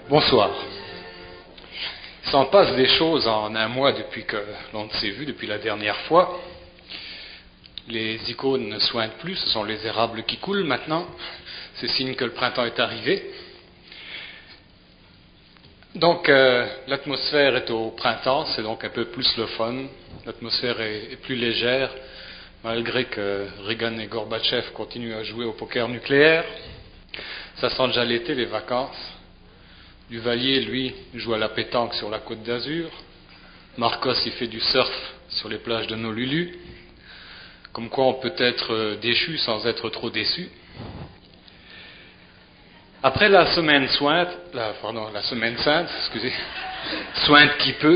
Bonsoir. Il s'en passe des choses en un mois depuis que l'on s'est vu, depuis la dernière fois. Les icônes ne soignent plus, ce sont les érables qui coulent maintenant. C'est signe que le printemps est arrivé. Donc l'atmosphère est au printemps, c'est donc un peu plus le fun. L'atmosphère est plus légère, malgré que Reagan et Gorbatchev continuent à jouer au poker nucléaire. Ça sent déjà l'été, les vacances. Duvalier, lui, joue à la pétanque sur la côte d'Azur. Marcos, il fait du surf sur les plages de Honolulu. Comme quoi on peut être déchu sans être trop déçu. Après la semaine sainte, sointe qui peut,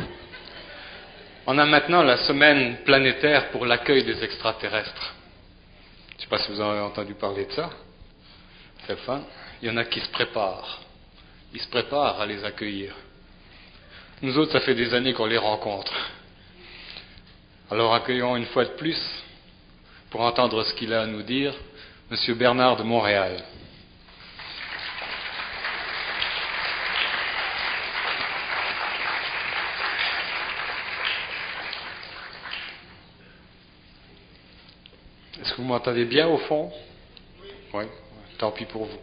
on a maintenant la semaine planétaire pour l'accueil des extraterrestres. Je ne sais pas si vous avez entendu parler de ça. C'est le fun. Il y en a qui se préparent. Ils se préparent à les accueillir. Nous autres, ça fait des années qu'on les rencontre. Alors accueillons une fois de plus, pour entendre ce qu'il a à nous dire, M. Bernard de Montréal. Est-ce que vous m'entendez bien au fond? Oui. Tant pis pour vous.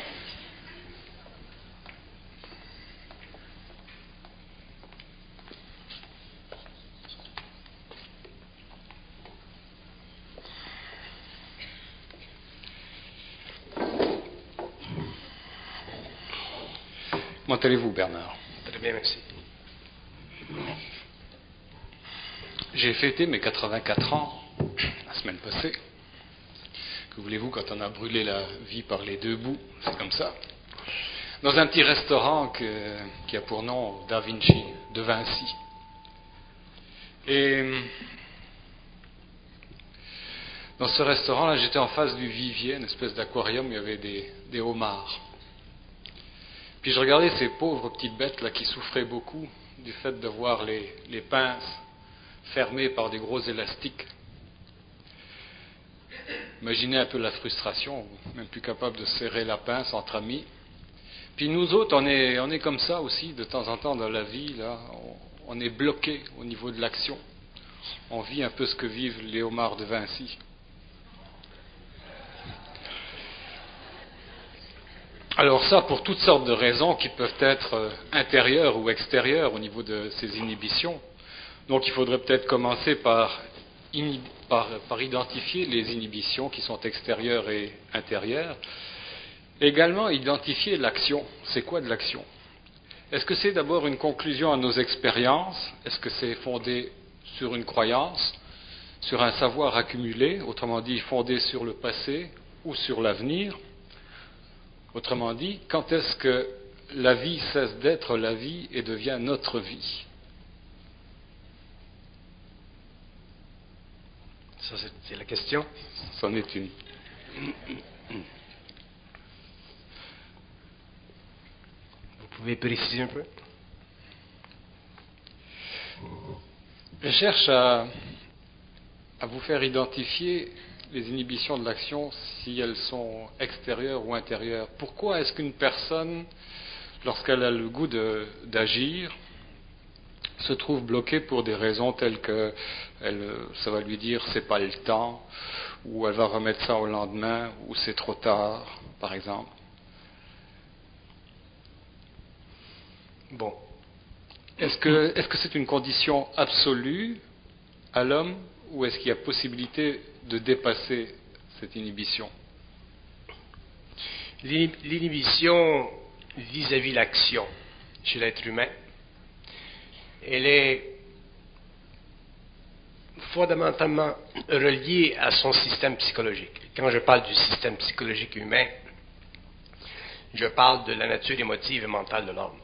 Comment allez-vous, Bernard? Très bien, merci. J'ai fêté mes 84 ans la semaine passée. Que voulez-vous quand on a brûlé la vie par les deux bouts? C'est comme ça. Dans un petit restaurant qui a pour nom Da Vinci, de Vinci. Et dans ce restaurant-là, j'étais en face du vivier, une espèce d'aquarium, il y avait des homards. Puis je regardais ces pauvres petites bêtes là qui souffraient beaucoup du fait de voir les pinces fermées par des gros élastiques. Imaginez un peu la frustration, même plus capable de serrer la pince entre amis. Puis nous autres, on est comme ça aussi, de temps en temps dans la vie, là, on est bloqué au niveau de l'action. On vit un peu ce que vivent les homards de Vinci. Alors ça, pour toutes sortes de raisons qui peuvent être intérieures ou extérieures au niveau de ces inhibitions. Donc il faudrait peut-être commencer par identifier les inhibitions qui sont extérieures et intérieures. Également, identifier l'action. C'est quoi de l'action? Est-ce que c'est d'abord une conclusion à nos expériences? Est-ce que c'est fondé sur une croyance, sur un savoir accumulé, autrement dit fondé sur le passé ou sur l'avenir? Autrement dit, quand est-ce que la vie cesse d'être la vie et devient notre vie? Ça, c'est la question. C'en est une. Vous pouvez préciser un peu? Je cherche à vous faire identifier les inhibitions de l'action si elles sont extérieures ou intérieures. Pourquoi est-ce qu'une personne, lorsqu'elle a le goût d'agir, se trouve bloquée pour des raisons telles que ça va lui dire c'est pas le temps, ou elle va remettre ça au lendemain, ou c'est trop tard, par exemple? Bon. Est-ce que c'est une condition absolue à l'homme, ou est-ce qu'il y a possibilité de dépasser cette inhibition? L'inhibition vis-à-vis l'action chez l'être humain, elle est fondamentalement reliée à son système psychologique. Quand je parle du système psychologique humain, je parle de la nature émotive et mentale de l'homme.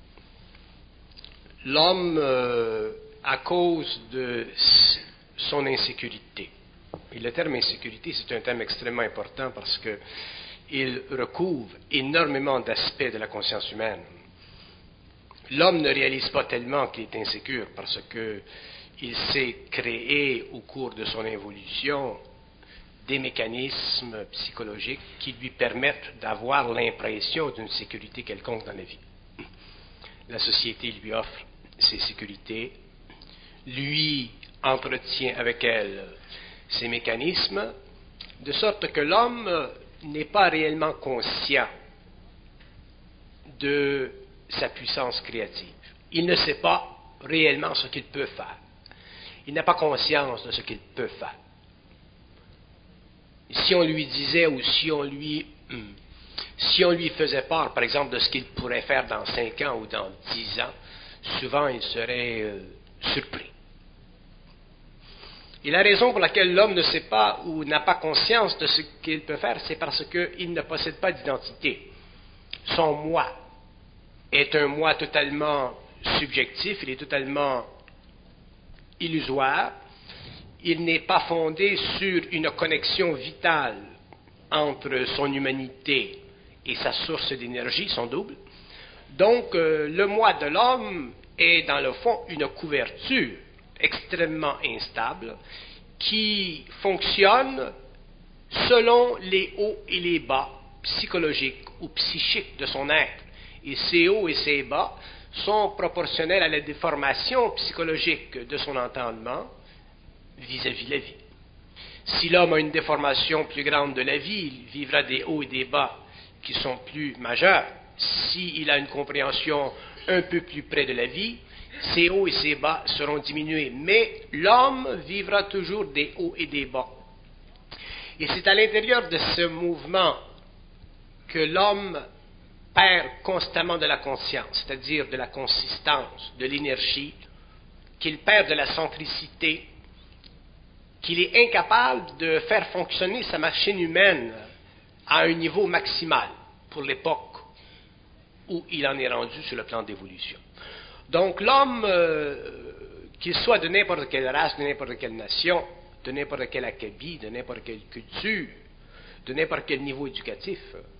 L'homme, à cause de son insécurité, et le terme insécurité, c'est un terme extrêmement important parce qu'il recouvre énormément d'aspects de la conscience humaine. L'homme ne réalise pas tellement qu'il est insécure parce qu'il s'est créé au cours de son évolution des mécanismes psychologiques qui lui permettent d'avoir l'impression d'une sécurité quelconque dans la vie. La société lui offre ces sécurités, lui entretient avec elle ces mécanismes, de sorte que l'homme n'est pas réellement conscient de sa puissance créative. Il ne sait pas réellement ce qu'il peut faire. Il n'a pas conscience de ce qu'il peut faire. Si on lui disait ou si on lui faisait part, par exemple, de ce qu'il pourrait faire dans 5 ans ou dans 10 ans, souvent il serait surpris. Et la raison pour laquelle l'homme ne sait pas ou n'a pas conscience de ce qu'il peut faire, c'est parce qu'il ne possède pas d'identité. Son moi est un moi totalement subjectif, il est totalement illusoire, il n'est pas fondé sur une connexion vitale entre son humanité et sa source d'énergie, son double. Donc, le moi de l'homme est dans le fond une couverture extrêmement instable qui fonctionne selon les hauts et les bas psychologiques ou psychiques de son être. Et ces hauts et ces bas sont proportionnels à la déformation psychologique de son entendement vis-à-vis la vie. Si l'homme a une déformation plus grande de la vie, il vivra des hauts et des bas qui sont plus majeurs. S'il a une compréhension un peu plus près de la vie, ses hauts et ses bas seront diminués. Mais l'homme vivra toujours des hauts et des bas. Et c'est à l'intérieur de ce mouvement que l'homme perd constamment de la conscience, c'est-à-dire de la consistance, de l'énergie, qu'il perd de la centricité, qu'il est incapable de faire fonctionner sa machine humaine à un niveau maximal pour l'époque où il en est rendu sur le plan d'évolution. Donc l'homme, qu'il soit de n'importe quelle race, de n'importe quelle nation, de n'importe quel acabit, de n'importe quelle culture, de n'importe quel niveau éducatif,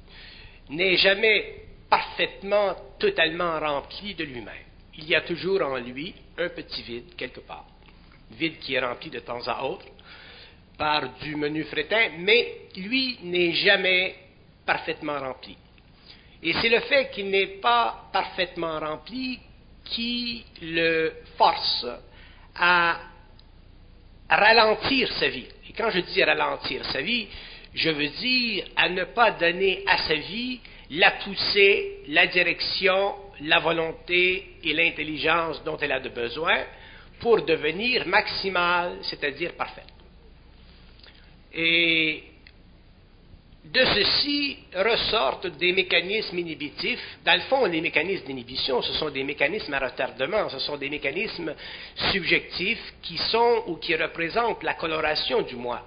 n'est jamais parfaitement, totalement rempli de lui-même. Il y a toujours en lui un petit vide quelque part. Vide qui est rempli de temps à autre par du menu fretin, mais lui n'est jamais parfaitement rempli. Et c'est le fait qu'il n'est pas parfaitement rempli qui le force à ralentir sa vie. Et quand je dis ralentir sa vie, je veux dire à ne pas donner à sa vie la poussée, la direction, la volonté et l'intelligence dont elle a de besoin pour devenir maximale, c'est-à-dire parfaite. Et de ceci ressortent des mécanismes inhibitifs. Dans le fond, les mécanismes d'inhibition, ce sont des mécanismes à retardement, ce sont des mécanismes subjectifs qui sont ou qui représentent la coloration du moi.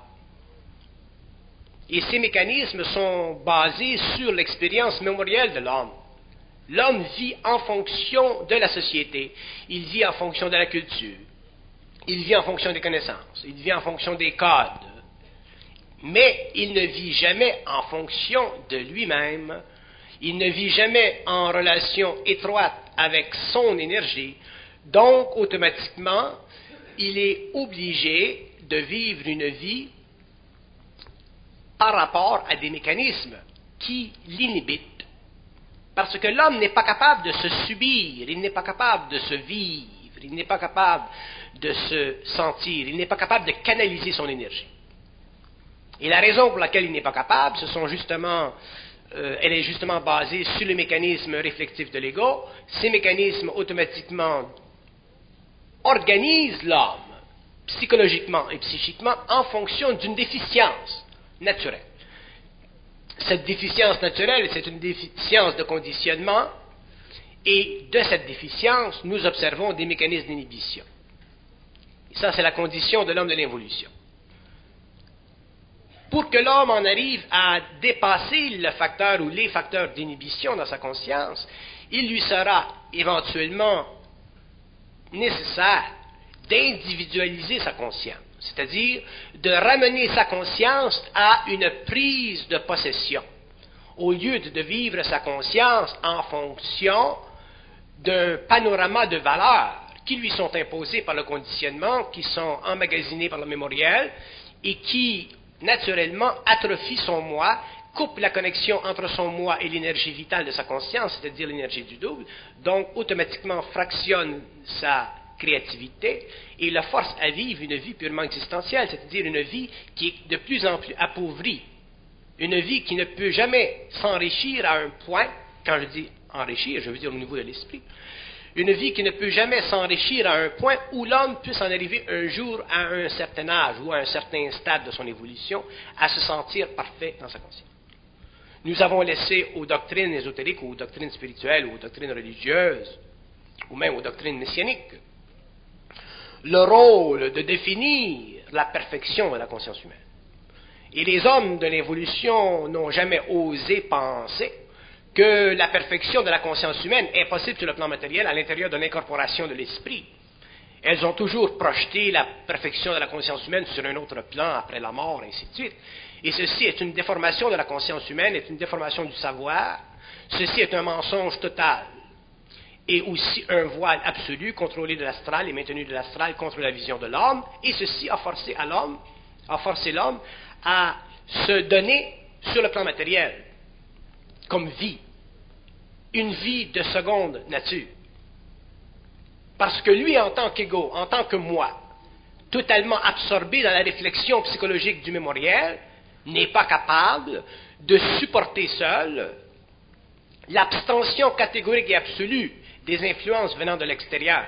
Et ces mécanismes sont basés sur l'expérience mémorielle de l'homme. L'homme vit en fonction de la société, il vit en fonction de la culture, il vit en fonction des connaissances, il vit en fonction des codes. Mais il ne vit jamais en fonction de lui-même, il ne vit jamais en relation étroite avec son énergie, donc automatiquement, il est obligé de vivre une vie par rapport à des mécanismes qui l'inhibitent. Parce que l'homme n'est pas capable de se subir, il n'est pas capable de se vivre, il n'est pas capable de se sentir, il n'est pas capable de canaliser son énergie. Et la raison pour laquelle il n'est pas capable, elle est justement basée sur le mécanisme réflexif de l'ego. Ces mécanismes automatiquement organisent l'homme psychologiquement et psychiquement en fonction d'une déficience naturelle. Cette déficience naturelle, c'est une déficience de conditionnement, et de cette déficience, nous observons des mécanismes d'inhibition. Et ça, c'est la condition de l'homme de l'évolution. Pour que l'homme en arrive à dépasser le facteur ou les facteurs d'inhibition dans sa conscience, il lui sera éventuellement nécessaire d'individualiser sa conscience, c'est-à-dire de ramener sa conscience à une prise de possession, au lieu de vivre sa conscience en fonction d'un panorama de valeurs qui lui sont imposées par le conditionnement, qui sont emmagasinées par le mémoriel et qui naturellement atrophie son moi, coupe la connexion entre son moi et l'énergie vitale de sa conscience, c'est-à-dire l'énergie du double, donc automatiquement fractionne sa créativité et la force à vivre une vie purement existentielle, c'est-à-dire une vie qui est de plus en plus appauvrie, une vie qui ne peut jamais s'enrichir à un point, quand je dis enrichir, je veux dire au niveau de l'esprit, une vie qui ne peut jamais s'enrichir à un point où l'homme puisse en arriver un jour à un certain âge ou à un certain stade de son évolution à se sentir parfait dans sa conscience. Nous avons laissé aux doctrines ésotériques, ou aux doctrines spirituelles, ou aux doctrines religieuses, ou même aux doctrines messianiques, le rôle de définir la perfection de la conscience humaine. Et les hommes de l'évolution n'ont jamais osé penser que la perfection de la conscience humaine est possible sur le plan matériel à l'intérieur de l'incorporation de l'esprit. Elles ont toujours projeté la perfection de la conscience humaine sur un autre plan après la mort, et ainsi de suite. Et ceci est une déformation de la conscience humaine, est une déformation du savoir. Ceci est un mensonge total. Et aussi un voile absolu, contrôlé de l'astral et maintenu de l'astral contre la vision de l'homme. Et ceci a forcé l'homme à se donner sur le plan matériel, comme vie. Une vie de seconde nature. Parce que lui, en tant qu'ego, en tant que moi, totalement absorbé dans la réflexion psychologique du mémoriel, n'est pas capable de supporter seul l'abstention catégorique et absolue des influences venant de l'extérieur.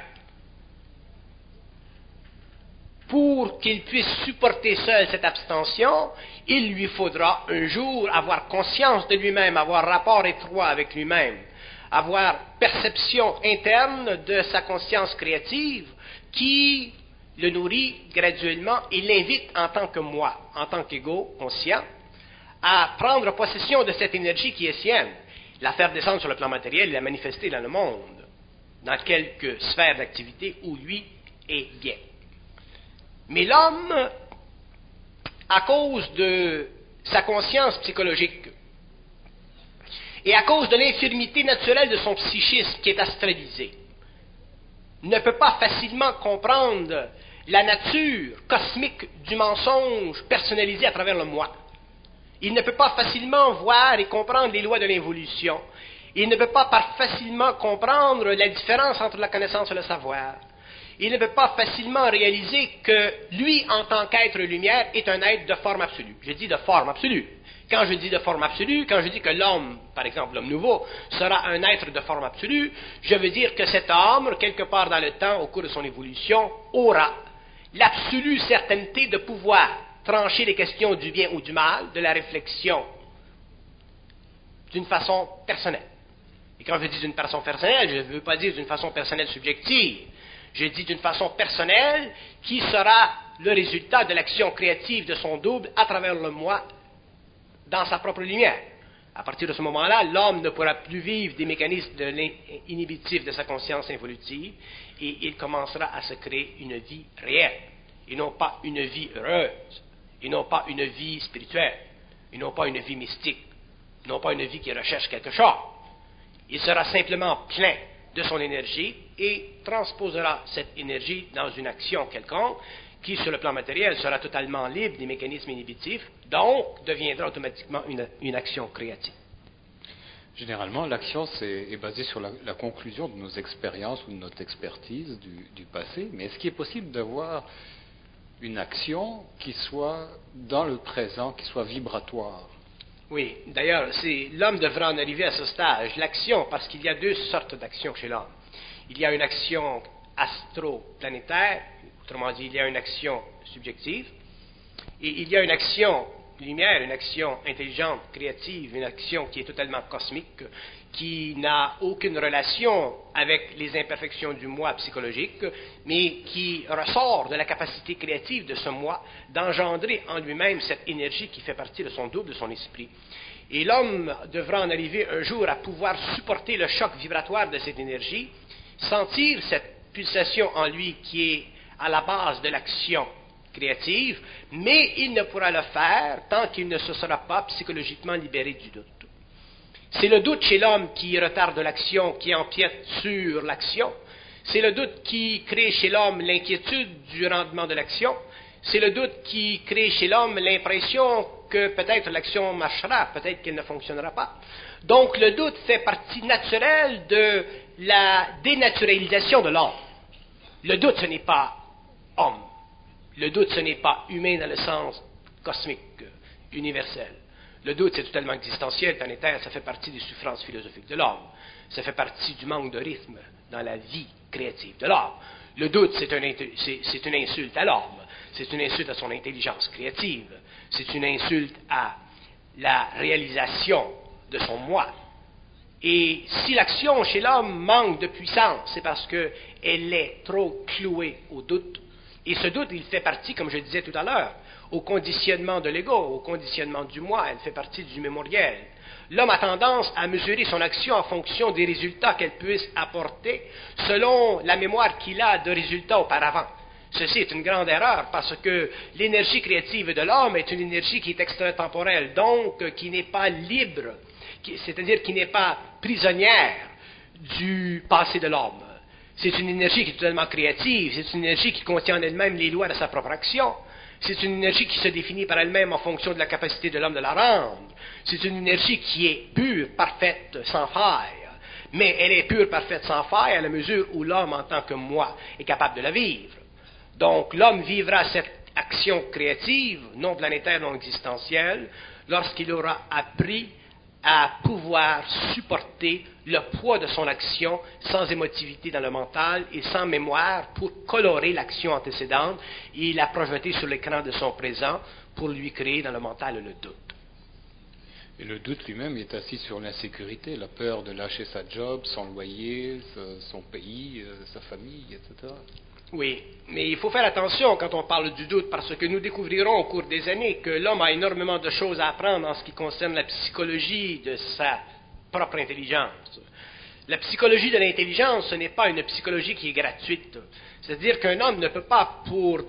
Pour qu'il puisse supporter seul cette abstention, il lui faudra un jour avoir conscience de lui-même, avoir rapport étroit avec lui-même, avoir perception interne de sa conscience créative qui le nourrit graduellement et l'invite en tant que moi, en tant qu'ego conscient, à prendre possession de cette énergie qui est sienne, la faire descendre sur le plan matériel et la manifester dans le monde, dans quelques sphères d'activité où lui est bien. Mais l'homme, à cause de sa conscience psychologique et à cause de l'infirmité naturelle de son psychisme qui est astralisé, ne peut pas facilement comprendre la nature cosmique du mensonge personnalisé à travers le moi. Il ne peut pas facilement voir et comprendre les lois de l'évolution. Il ne peut pas facilement comprendre la différence entre la connaissance et le savoir. Il ne peut pas facilement réaliser que lui, en tant qu'être lumière, est un être de forme absolue. Je dis de forme absolue. Quand je dis de forme absolue, quand je dis que l'homme, par exemple l'homme nouveau, sera un être de forme absolue, je veux dire que cet homme, quelque part dans le temps, au cours de son évolution, aura l'absolue certaineté de pouvoir trancher les questions du bien ou du mal, de la réflexion, d'une façon personnelle. Et quand je dis d'une façon personnelle, je ne veux pas dire d'une façon personnelle subjective. Je dis d'une façon personnelle qui sera le résultat de l'action créative de son double à travers le moi dans sa propre lumière. À partir de ce moment-là, l'homme ne pourra plus vivre des mécanismes inhibitifs de sa conscience involutive et il commencera à se créer une vie réelle et non pas une vie heureuse, et non pas une vie spirituelle, et non pas une vie mystique, et non pas une vie qui recherche quelque chose. Il sera simplement plein de son énergie et transposera cette énergie dans une action quelconque qui, sur le plan matériel, sera totalement libre des mécanismes inhibitifs, donc deviendra automatiquement une action créative. Généralement, l'action est basée sur la conclusion de nos expériences ou de notre expertise du passé, mais est-ce qu'il est possible d'avoir une action qui soit dans le présent, qui soit vibratoire? Oui, d'ailleurs, l'homme devra en arriver à ce stage. L'action, parce qu'il y a deux sortes d'actions chez l'homme. Il y a une action astro-planétaire, autrement dit, il y a une action subjective, et il y a une action lumière, une action intelligente, créative, une action qui est totalement cosmique, qui n'a aucune relation avec les imperfections du moi psychologique, mais qui ressort de la capacité créative de ce moi d'engendrer en lui-même cette énergie qui fait partie de son double, de son esprit. Et l'homme devra en arriver un jour à pouvoir supporter le choc vibratoire de cette énergie, sentir cette pulsation en lui qui est à la base de l'action créative, mais il ne pourra le faire tant qu'il ne se sera pas psychologiquement libéré du doute. C'est le doute chez l'homme qui retarde l'action, qui empiète sur l'action. C'est le doute qui crée chez l'homme l'inquiétude du rendement de l'action. C'est le doute qui crée chez l'homme l'impression que peut-être l'action marchera, peut-être qu'elle ne fonctionnera pas. Donc le doute fait partie naturelle de la dénaturalisation de l'homme. Le doute, ce n'est pas homme. Le doute, ce n'est pas humain dans le sens cosmique, universel. Le doute, c'est totalement existentiel, planétaire, ça fait partie des souffrances philosophiques de l'homme. Ça fait partie du manque de rythme dans la vie créative de l'homme. Le doute, c'est une insulte à l'homme. C'est une insulte à son intelligence créative. C'est une insulte à la réalisation de son moi. Et si l'action chez l'homme manque de puissance, c'est parce qu'elle est trop clouée au doute. Et ce doute, il fait partie, comme je disais tout à l'heure, au conditionnement de l'ego, au conditionnement du moi, elle fait partie du mémoriel. L'homme a tendance à mesurer son action en fonction des résultats qu'elle puisse apporter selon la mémoire qu'il a de résultats auparavant. Ceci est une grande erreur parce que l'énergie créative de l'homme est une énergie qui est extratemporelle, donc qui n'est pas libre, c'est-à-dire qui n'est pas prisonnière du passé de l'homme. C'est une énergie qui est totalement créative, c'est une énergie qui contient en elle-même les lois de sa propre action. C'est une énergie qui se définit par elle-même en fonction de la capacité de l'homme de la rendre. C'est une énergie qui est pure, parfaite, sans faille. Mais elle est pure, parfaite, sans faille à la mesure où l'homme, en tant que moi, est capable de la vivre. Donc l'homme vivra cette action créative, non planétaire, non existentielle, lorsqu'il aura appris à pouvoir supporter le poids de son action sans émotivité dans le mental et sans mémoire pour colorer l'action antécédente et la projeter sur l'écran de son présent pour lui créer dans le mental le doute. Et le doute lui-même est assis sur l'insécurité, la peur de lâcher sa job, son loyer, son pays, sa famille, etc. Oui, mais il faut faire attention quand on parle du doute, parce que nous découvrirons au cours des années que l'homme a énormément de choses à apprendre en ce qui concerne la psychologie de sa propre intelligence. La psychologie de l'intelligence, ce n'est pas une psychologie qui est gratuite. C'est-à-dire qu'un homme ne peut pas,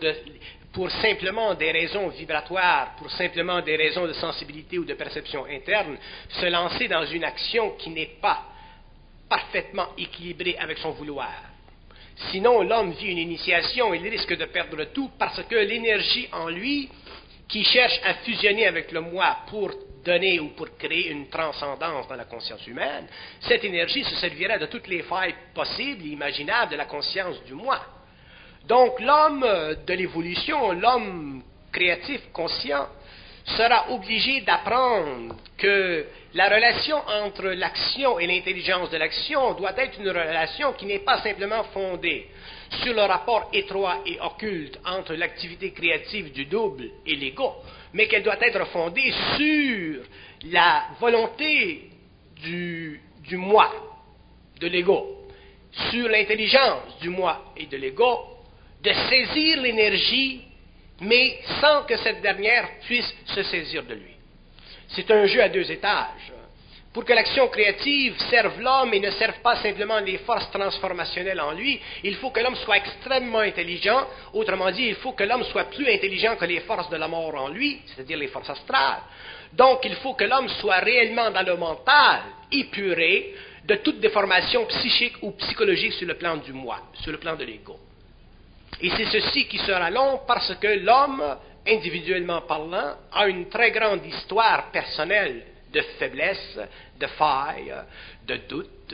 pour simplement des raisons vibratoires, pour simplement des raisons de sensibilité ou de perception interne, se lancer dans une action qui n'est pas parfaitement équilibrée avec son vouloir. Sinon, l'homme vit une initiation, il risque de perdre tout parce que l'énergie en lui, qui cherche à fusionner avec le moi pour donner ou pour créer une transcendance dans la conscience humaine, cette énergie se servira de toutes les failles possibles et imaginables de la conscience du moi. Donc l'homme de l'évolution, l'homme créatif, conscient, sera obligé d'apprendre que la relation entre l'action et l'intelligence de l'action doit être une relation qui n'est pas simplement fondée sur le rapport étroit et occulte entre l'activité créative du double et l'ego, mais qu'elle doit être fondée sur la volonté du moi, de l'ego, sur l'intelligence du moi et de l'ego, de saisir l'énergie mais sans que cette dernière puisse se saisir de lui. C'est un jeu à deux étages. Pour que l'action créative serve l'homme et ne serve pas simplement les forces transformationnelles en lui, il faut que l'homme soit extrêmement intelligent. Autrement dit, il faut que l'homme soit plus intelligent que les forces de la mort en lui, c'est-à-dire les forces astrales. Donc, il faut que l'homme soit réellement dans le mental, épuré de toute déformation psychique ou psychologique sur le plan du moi, sur le plan de l'ego. Et c'est ceci qui sera long parce que l'homme, individuellement parlant, a une très grande histoire personnelle de faiblesse, de faille, de doute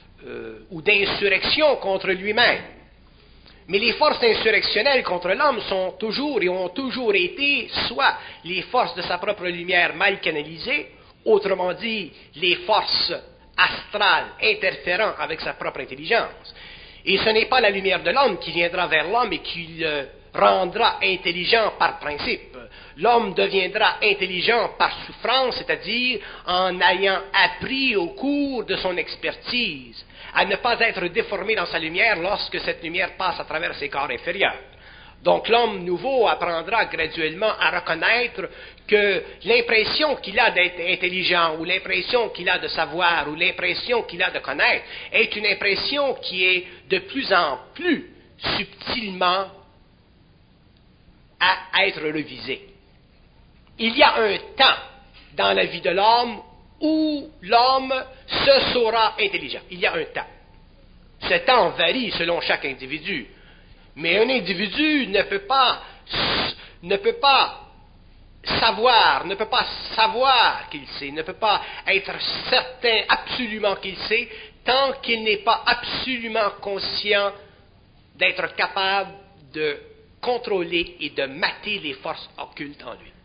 ou d'insurrection contre lui-même. Mais les forces insurrectionnelles contre l'homme sont toujours et ont toujours été soit les forces de sa propre lumière mal canalisées, autrement dit, les forces astrales interférant avec sa propre intelligence. Et ce n'est pas la lumière de l'homme qui viendra vers l'homme et qui le rendra intelligent par principe. L'homme deviendra intelligent par souffrance, c'est-à-dire en ayant appris au cours de son expertise à ne pas être déformé dans sa lumière lorsque cette lumière passe à travers ses corps inférieurs. Donc l'homme nouveau apprendra graduellement à reconnaître que l'impression qu'il a d'être intelligent, ou l'impression qu'il a de savoir, ou l'impression qu'il a de connaître, est une impression qui est de plus en plus subtilement à être revisée. Il y a un temps dans la vie de l'homme où l'homme se saura intelligent. Il y a un temps. Ce temps varie selon chaque individu. Mais un individu ne peut pas ne peut pas savoir qu'il sait, ne peut pas être certain absolument qu'il sait, tant qu'il n'est pas absolument conscient d'être capable de contrôler et de mater les forces occultes en lui.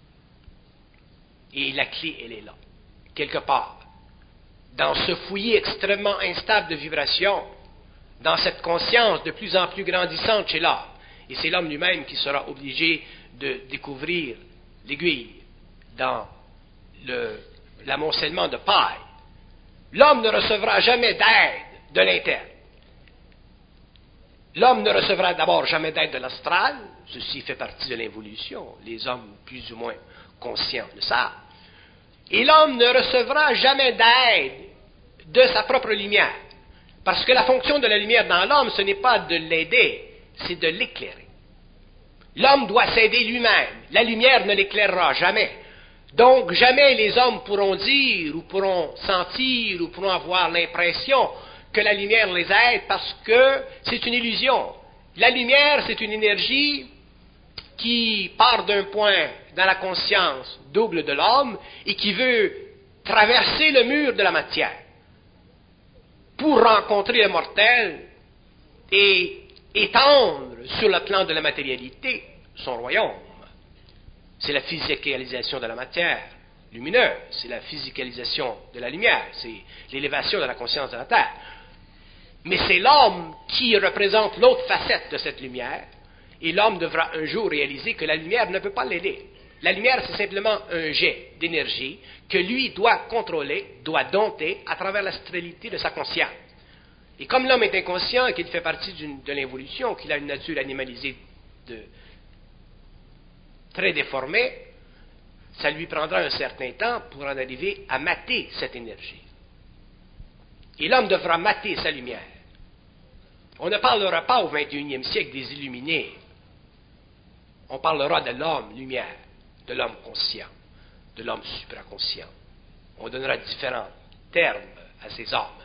Et la clé, elle est là, quelque part. Dans ce fouillis extrêmement instable de vibrations, dans cette conscience de plus en plus grandissante chez l'homme. Et c'est l'homme lui-même qui sera obligé de découvrir l'aiguille dans l'amoncellement de paille. L'homme ne recevra jamais d'aide de l'interne. L'homme ne recevra d'abord jamais d'aide de l'astral, ceci fait partie de l'évolution, les hommes plus ou moins conscients de ça. Et l'homme ne recevra jamais d'aide de sa propre lumière, parce que la fonction de la lumière dans l'homme, ce n'est pas de l'aider, c'est de l'éclairer. L'homme doit s'aider lui-même, la lumière ne l'éclairera jamais. Donc jamais les hommes pourront dire, ou pourront sentir, ou pourront avoir l'impression que la lumière les aide, parce que c'est une illusion. La lumière, c'est une énergie qui part d'un point dans la conscience double de l'homme et qui veut traverser le mur de la matière pour rencontrer le mortel et étendre sur le plan de la matérialité son royaume. C'est la physicalisation de la matière lumineuse, c'est la physicalisation de la lumière, c'est l'élévation de la conscience de la Terre. Mais c'est l'homme qui représente l'autre facette de cette lumière, et l'homme devra un jour réaliser que la lumière ne peut pas l'aider. La lumière, c'est simplement un jet d'énergie que lui doit contrôler, doit dompter à travers l'astralité de sa conscience. Et comme l'homme est inconscient, qu'il fait partie de l'évolution, qu'il a une nature animalisée très déformée, ça lui prendra un certain temps pour en arriver à mater cette énergie. Et l'homme devra mater sa lumière. On ne parlera pas au XXIe siècle des illuminés. On parlera de l'homme lumière, de l'homme conscient, de l'homme supraconscient. On donnera différents termes à ces hommes.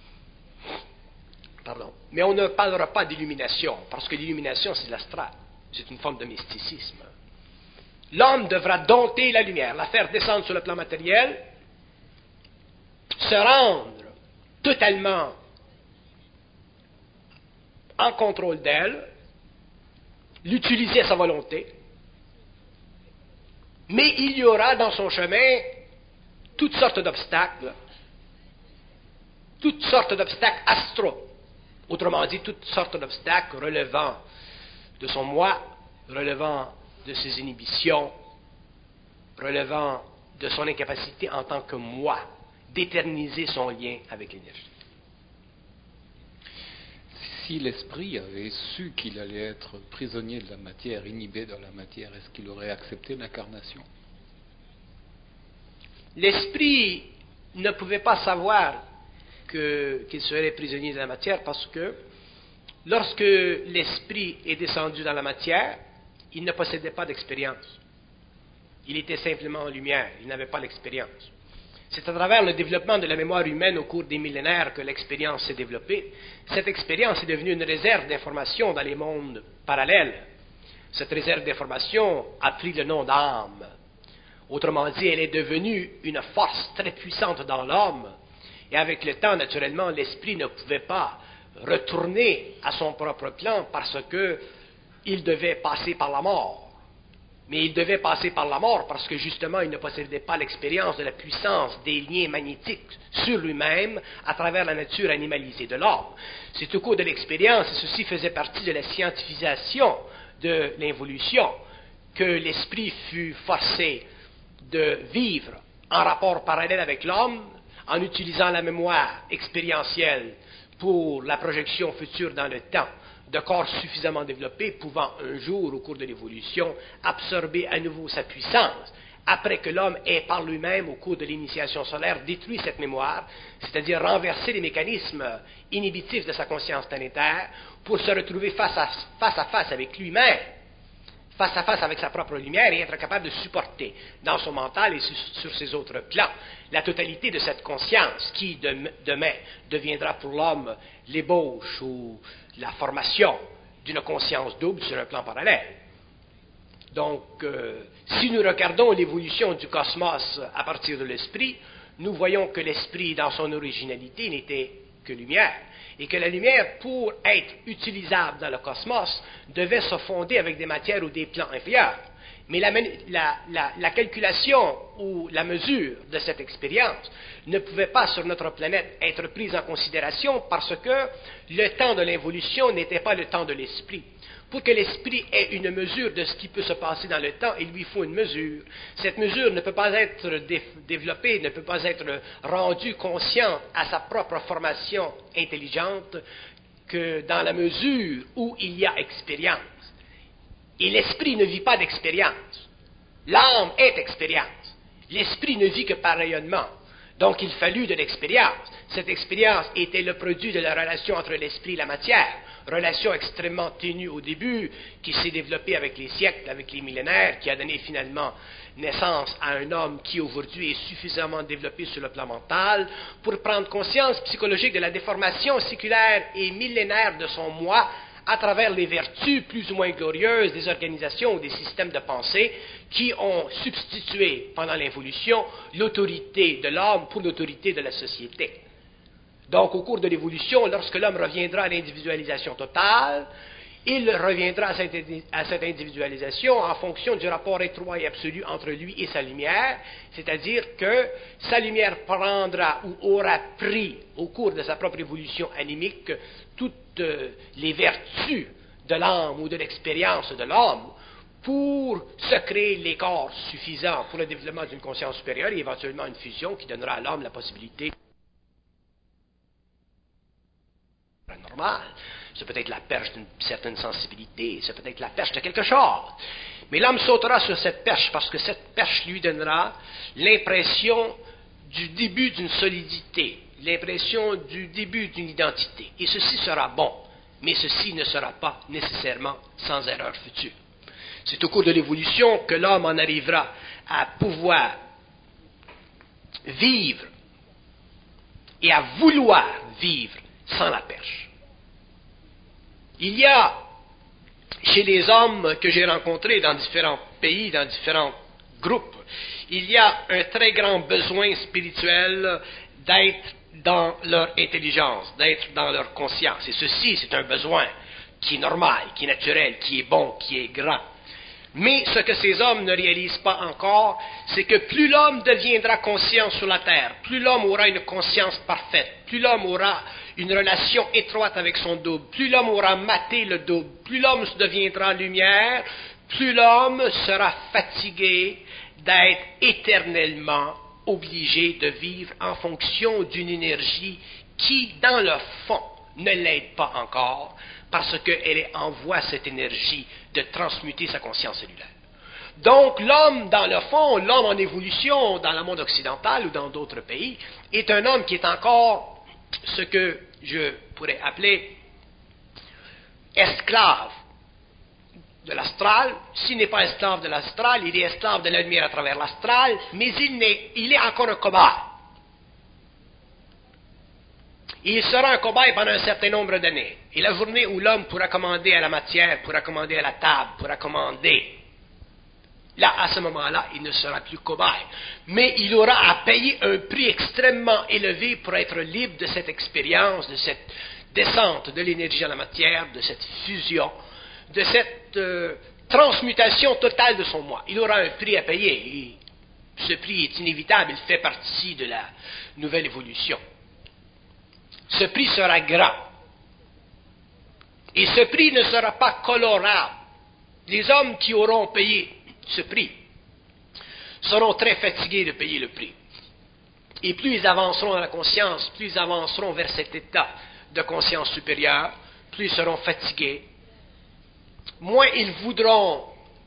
Mais on ne parlera pas d'illumination, parce que l'illumination, c'est l'astral. C'est une forme de mysticisme. L'homme devra dompter la lumière, la faire descendre sur le plan matériel, se rendre totalement en contrôle d'elle, l'utiliser à sa volonté, mais il y aura dans son chemin toutes sortes d'obstacles astraux, autrement dit, toutes sortes d'obstacles relevant de son moi, relevant de ses inhibitions, relevant de son incapacité en tant que moi d'éterniser son lien avec l'énergie. Si l'esprit avait su qu'il allait être prisonnier de la matière, inhibé dans la matière, est-ce qu'il aurait accepté l'incarnation? L'esprit ne pouvait pas savoir qu'il serait prisonnier de la matière parce que lorsque l'esprit est descendu dans la matière, il ne possédait pas d'expérience. Il était simplement en lumière, il n'avait pas l'expérience. C'est à travers le développement de la mémoire humaine au cours des millénaires que l'expérience s'est développée. Cette expérience est devenue une réserve d'information dans les mondes parallèles. Cette réserve d'information a pris le nom d'âme. Autrement dit, elle est devenue une force très puissante dans l'homme. Et avec le temps, naturellement, l'esprit ne pouvait pas retourner à son propre plan parce qu'il devait passer par la mort. Mais il devait passer par la mort parce que justement, il ne possédait pas l'expérience de la puissance des liens magnétiques sur lui-même à travers la nature animalisée de l'homme. C'est au cours de l'expérience, et ceci faisait partie de la scientifisation de l'évolution, que l'esprit fut forcé de vivre en rapport parallèle avec l'homme, en utilisant la mémoire expérientielle pour la projection future dans le temps, de corps suffisamment développés pouvant un jour, au cours de l'évolution, absorber à nouveau sa puissance, après que l'homme ait par lui-même, au cours de l'initiation solaire, détruit cette mémoire, c'est-à-dire renversé les mécanismes inhibitifs de sa conscience planétaire, pour se retrouver face à face avec lui-même, face à face avec sa propre lumière et être capable de supporter dans son mental et sur ses autres plans la totalité de cette conscience qui, demain, deviendra pour l'homme l'ébauche ou la formation d'une conscience double sur un plan parallèle. Donc, si nous regardons l'évolution du cosmos à partir de l'esprit, nous voyons que l'esprit, dans son originalité, n'était que lumière, et que la lumière, pour être utilisable dans le cosmos, devait se fonder avec des matières ou des plans inférieurs. Mais la calculation ou la mesure de cette expérience ne pouvait pas sur notre planète être prise en considération parce que le temps de l'involution n'était pas le temps de l'esprit. Pour que l'esprit ait une mesure de ce qui peut se passer dans le temps, il lui faut une mesure. Cette mesure ne peut pas être développée, ne peut pas être rendue consciente à sa propre formation intelligente que dans la mesure où il y a expérience. Et l'esprit ne vit pas d'expérience. L'âme est expérience. L'esprit ne vit que par rayonnement. Donc il fallut de l'expérience. Cette expérience était le produit de la relation entre l'esprit et la matière. Relation extrêmement ténue au début, qui s'est développée avec les siècles, avec les millénaires, qui a donné finalement naissance à un homme qui aujourd'hui est suffisamment développé sur le plan mental pour prendre conscience psychologique de la déformation séculaire et millénaire de son moi à travers les vertus plus ou moins glorieuses des organisations ou des systèmes de pensée qui ont substitué pendant l'évolution l'autorité de l'homme pour l'autorité de la société. Donc, au cours de l'évolution, lorsque l'homme reviendra à l'individualisation totale, il reviendra à cette individualisation en fonction du rapport étroit et absolu entre lui et sa lumière, c'est-à-dire que sa lumière prendra ou aura pris, au cours de sa propre évolution animique, toutes les vertus de l'âme ou de l'expérience de l'homme pour se créer les corps suffisants pour le développement d'une conscience supérieure et éventuellement une fusion qui donnera à l'homme la possibilité normale. C'est peut-être la perche d'une certaine sensibilité, c'est peut-être la perche de quelque chose. Mais l'homme sautera sur cette perche parce que cette perche lui donnera l'impression du début d'une solidité, l'impression du début d'une identité. Et ceci sera bon, mais ceci ne sera pas nécessairement sans erreur future. C'est au cours de l'évolution que l'homme en arrivera à pouvoir vivre et à vouloir vivre sans la perche. Il y a chez les hommes que j'ai rencontrés dans différents pays, dans différents groupes, il y a un très grand besoin spirituel d'être dans leur intelligence, d'être dans leur conscience. Et ceci, c'est un besoin qui est normal, qui est naturel, qui est bon, qui est grand. Mais ce que ces hommes ne réalisent pas encore, c'est que plus l'homme deviendra conscient sur la terre, plus l'homme aura une conscience parfaite, plus l'homme aura une relation étroite avec son double, plus l'homme aura maté le double, plus l'homme deviendra lumière, plus l'homme sera fatigué d'être éternellement obligé de vivre en fonction d'une énergie qui, dans le fond, ne l'aide pas encore, parce qu'elle envoie cette énergie de transmuter sa conscience cellulaire. Donc, l'homme, dans le fond, l'homme en évolution dans le monde occidental ou dans d'autres pays, est un homme qui est encore ce que je pourrais appeler esclave de l'astral. S'il n'est pas esclave de l'astral, il est esclave de la lumière à travers l'astral, mais il est encore un cobaye. Il sera un cobaye pendant un certain nombre d'années. Et la journée où l'homme pourra commander à la matière, pourra commander à la table, pourra commander, là, à ce moment-là, il ne sera plus cobaye. Mais il aura à payer un prix extrêmement élevé pour être libre de cette expérience, de cette descente de l'énergie dans la matière, de cette fusion, de cette transmutation totale de son moi. Il aura un prix à payer. Et ce prix est inévitable, il fait partie de la nouvelle évolution. Ce prix sera grand. Et ce prix ne sera pas colorable. Les hommes qui auront payé ce prix seront très fatigués de payer le prix. Et plus ils avanceront dans la conscience, plus ils avanceront vers cet état de conscience supérieure, plus ils seront fatigués, moins ils voudront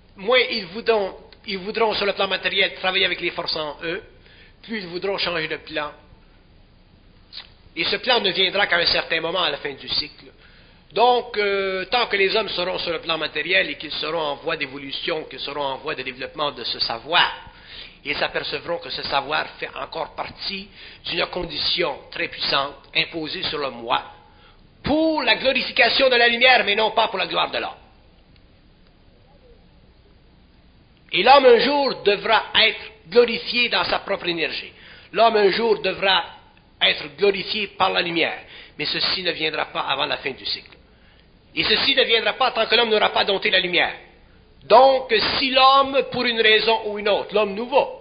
sur le plan matériel travailler avec les forces en eux, plus ils voudront changer de plan. Et ce plan ne viendra qu'à un certain moment à la fin du cycle. Donc, tant que les hommes seront sur le plan matériel et qu'ils seront en voie d'évolution, qu'ils seront en voie de développement de ce savoir, ils s'apercevront que ce savoir fait encore partie d'une condition très puissante imposée sur le moi pour la glorification de la lumière, mais non pas pour la gloire de l'homme. Et l'homme un jour devra être glorifié dans sa propre énergie. L'homme un jour devra être glorifié par la lumière. Mais ceci ne viendra pas avant la fin du cycle. Et ceci ne viendra pas tant que l'homme n'aura pas dompté la lumière. Donc, si l'homme, pour une raison ou une autre, l'homme nouveau,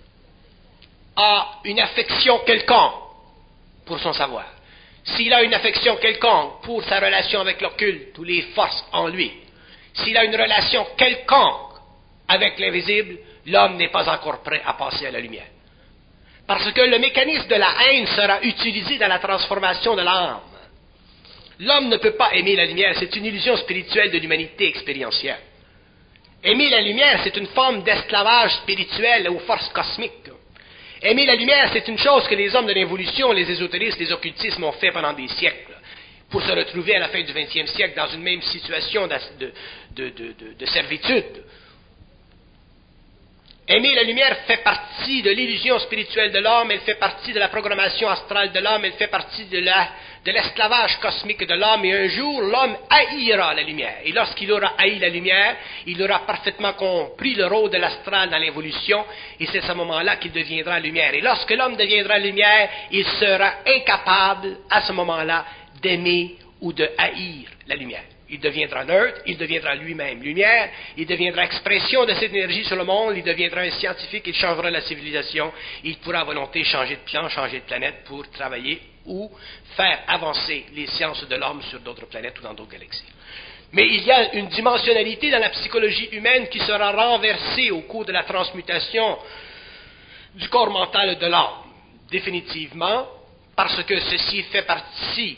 a une affection quelconque pour son savoir, s'il a une affection quelconque pour sa relation avec l'occulte ou les forces en lui, s'il a une relation quelconque avec l'invisible, l'homme n'est pas encore prêt à passer à la lumière. Parce que le mécanisme de la haine sera utilisé dans la transformation de l'âme. L'homme ne peut pas aimer la lumière, c'est une illusion spirituelle de l'humanité expérientielle. Aimer la lumière, c'est une forme d'esclavage spirituel aux forces cosmiques. Aimer la lumière, c'est une chose que les hommes de l'évolution, les ésotéristes, les occultismes ont fait pendant des siècles, pour se retrouver à la fin du XXe siècle dans une même situation de servitude. Aimer la lumière fait partie de l'illusion spirituelle de l'homme, elle fait partie de la programmation astrale de l'homme, elle fait partie de l'esclavage cosmique de l'homme, et un jour, l'homme haïra la lumière. Et lorsqu'il aura haï la lumière, il aura parfaitement compris le rôle de l'astral dans l'évolution, et c'est à ce moment-là qu'il deviendra lumière. Et lorsque l'homme deviendra lumière, il sera incapable, à ce moment-là, d'aimer ou de haïr la lumière. Il deviendra neutre, il deviendra lui-même lumière, il deviendra expression de cette énergie sur le monde, il deviendra un scientifique, il changera la civilisation, il pourra à volonté changer de plan, changer de planète pour travailler ou faire avancer les sciences de l'homme sur d'autres planètes ou dans d'autres galaxies. Mais il y a une dimensionnalité dans la psychologie humaine qui sera renversée au cours de la transmutation du corps mental de l'âme, définitivement, parce que ceci fait partie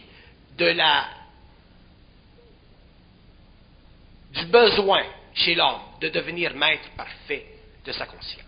du besoin chez l'homme de devenir maître parfait de sa conscience.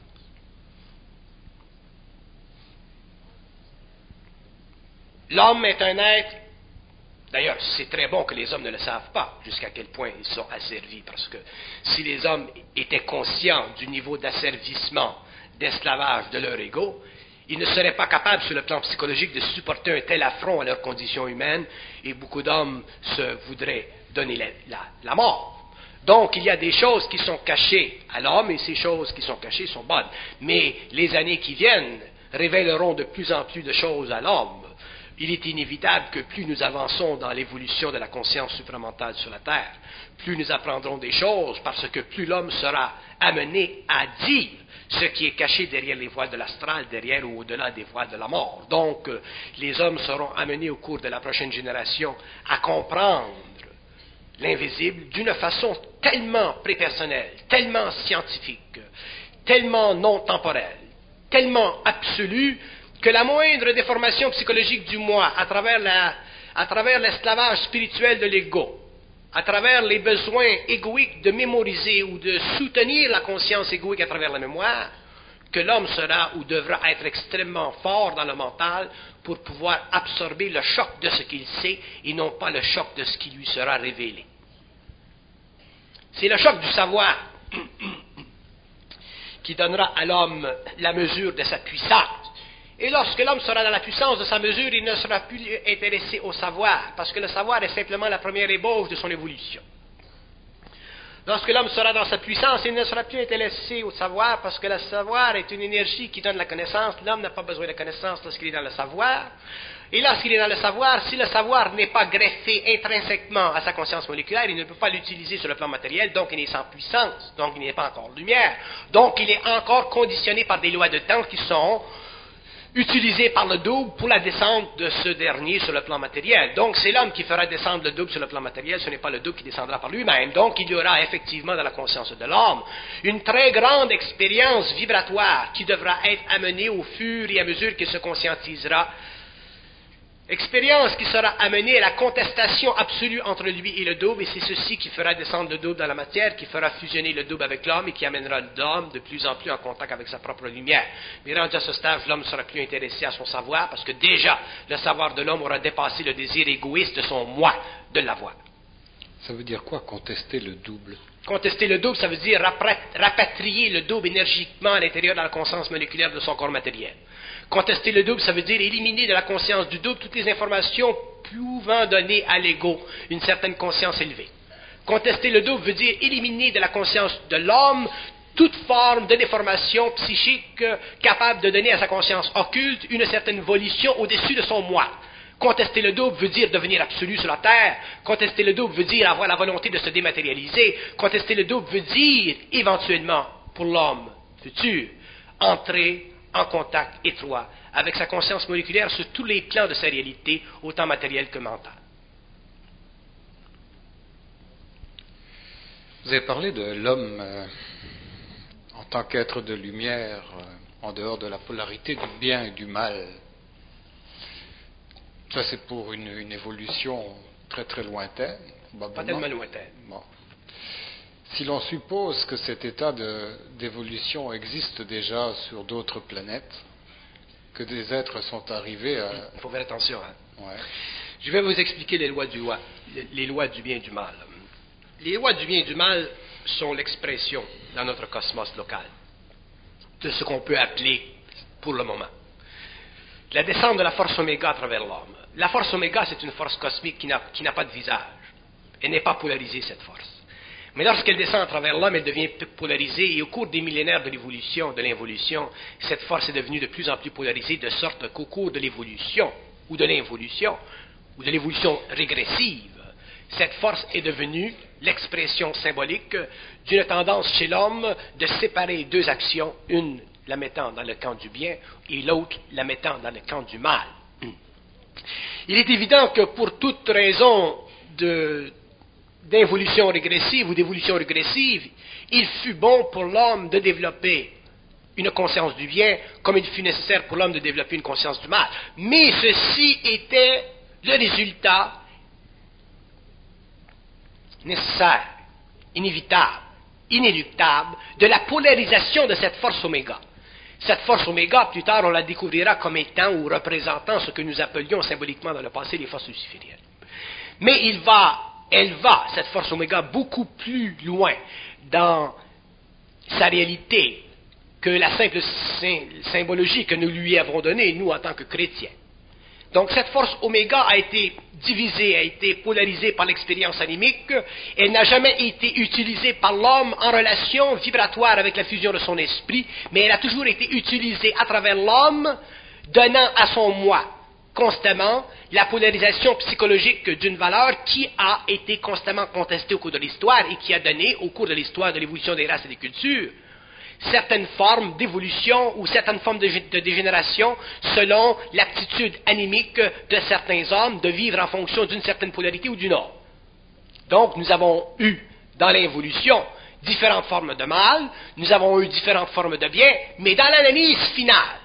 L'homme est un être, d'ailleurs c'est très bon que les hommes ne le savent pas jusqu'à quel point ils sont asservis, parce que si les hommes étaient conscients du niveau d'asservissement, d'esclavage de leur ego, ils ne seraient pas capables sur le plan psychologique de supporter un tel affront à leur condition humaine, et beaucoup d'hommes se voudraient donner la mort. Donc, il y a des choses qui sont cachées à l'homme, et ces choses qui sont cachées sont bonnes. Mais les années qui viennent révéleront de plus en plus de choses à l'homme. Il est inévitable que plus nous avançons dans l'évolution de la conscience supramentale sur la Terre, plus nous apprendrons des choses, parce que plus l'homme sera amené à dire ce qui est caché derrière les voiles de l'astral, derrière ou au-delà des voiles de la mort. Donc, les hommes seront amenés au cours de la prochaine génération à comprendre l'invisible d'une façon tellement prépersonnelle, tellement scientifique, tellement non temporelle, tellement absolue, que la moindre déformation psychologique du moi, à travers l'esclavage spirituel de l'ego, à travers les besoins égoïques de mémoriser ou de soutenir la conscience égoïque à travers la mémoire, que l'homme sera ou devra être extrêmement fort dans le mental pour pouvoir absorber le choc de ce qu'il sait et non pas le choc de ce qui lui sera révélé. C'est le choc du savoir qui donnera à l'homme la mesure de sa puissance. Et lorsque l'homme sera dans la puissance de sa mesure, il ne sera plus intéressé au savoir, parce que le savoir est simplement la première ébauche de son évolution. Lorsque l'homme sera dans sa puissance, il ne sera plus intéressé au savoir, parce que le savoir est une énergie qui donne la connaissance. L'homme n'a pas besoin de connaissance lorsqu'il est dans le savoir. Et lorsqu'il est dans le savoir, si le savoir n'est pas greffé intrinsèquement à sa conscience moléculaire, il ne peut pas l'utiliser sur le plan matériel, donc il est sans puissance, donc il n'est pas encore lumière. Donc il est encore conditionné par des lois de temps qui sont utilisé par le double pour la descente de ce dernier sur le plan matériel. Donc, c'est l'homme qui fera descendre le double sur le plan matériel, ce n'est pas le double qui descendra par lui-même. Donc, il y aura effectivement dans la conscience de l'homme une très grande expérience vibratoire qui devra être amenée au fur et à mesure qu'il se conscientisera. Expérience qui sera amenée à la contestation absolue entre lui et le double, et c'est ceci qui fera descendre le double dans la matière, qui fera fusionner le double avec l'homme et qui amènera l'homme de plus en plus en contact avec sa propre lumière. Mais rendu à ce stade, l'homme ne sera plus intéressé à son savoir, parce que déjà, le savoir de l'homme aura dépassé le désir égoïste de son moi de l'avoir. Ça veut dire quoi, contester le double? Contester le double, ça veut dire rapatrier le double énergiquement à l'intérieur de la conscience moléculaire de son corps matériel. Contester le double, ça veut dire éliminer de la conscience du double toutes les informations pouvant donner à l'ego une certaine conscience élevée. Contester le double veut dire éliminer de la conscience de l'homme toute forme de déformation psychique capable de donner à sa conscience occulte une certaine volition au-dessus de son moi. Contester le double veut dire devenir absolu sur la terre. Contester le double veut dire avoir la volonté de se dématérialiser. Contester le double veut dire, éventuellement, pour l'homme futur, entrer en contact étroit avec sa conscience moléculaire sur tous les plans de sa réalité, autant matérielle que mentale. Vous avez parlé de l'homme en tant qu'être de lumière, en dehors de la polarité du bien et du mal. Ça, c'est pour une évolution très très lointaine, probablement. Pas tellement lointaine. Bon. Si l'on suppose que cet état d'évolution existe déjà sur d'autres planètes, que des êtres sont arrivés à... Il faut faire attention. Hein? Ouais. Je vais vous expliquer les lois du bien et du mal. Les lois du bien et du mal sont l'expression dans notre cosmos local de ce qu'on peut appeler, pour le moment, la descente de la force oméga à travers l'homme. La force oméga, c'est une force cosmique qui n'a pas de visage. Elle n'est pas polarisée, cette force. Mais lorsqu'elle descend à travers l'homme, elle devient polarisée, et au cours des millénaires de l'évolution, de l'involution, cette force est devenue de plus en plus polarisée, de sorte qu'au cours de l'évolution, ou de l'involution, ou de l'évolution régressive, cette force est devenue l'expression symbolique d'une tendance chez l'homme de séparer deux actions, une la mettant dans le camp du bien et l'autre la mettant dans le camp du mal. Il est évident que pour toute raison d'involution régressive ou d'évolution régressive, il fut bon pour l'homme de développer une conscience du bien comme il fut nécessaire pour l'homme de développer une conscience du mal. Mais ceci était le résultat nécessaire, inévitable, inéluctable de la polarisation de cette force oméga. Cette force oméga, plus tard, on la découvrira comme étant ou représentant ce que nous appelions symboliquement dans le passé les forces lucifériennes. Mais elle va, cette force oméga, beaucoup plus loin dans sa réalité que la simple symbologie que nous lui avons donnée, nous, en tant que chrétiens. Donc, cette force oméga a été divisée, a été polarisée par l'expérience animique. Elle n'a jamais été utilisée par l'homme en relation vibratoire avec la fusion de son esprit, mais elle a toujours été utilisée à travers l'homme, donnant à son moi constamment la polarisation psychologique d'une valeur qui a été constamment contestée au cours de l'histoire et qui a donné, au cours de l'histoire de l'évolution des races et des cultures, certaines formes d'évolution ou certaines formes de dégénération selon l'aptitude animique de certains hommes de vivre en fonction d'une certaine polarité ou d'une autre. Donc, nous avons eu, dans l'évolution, différentes formes de mal, nous avons eu différentes formes de bien, mais dans l'analyse finale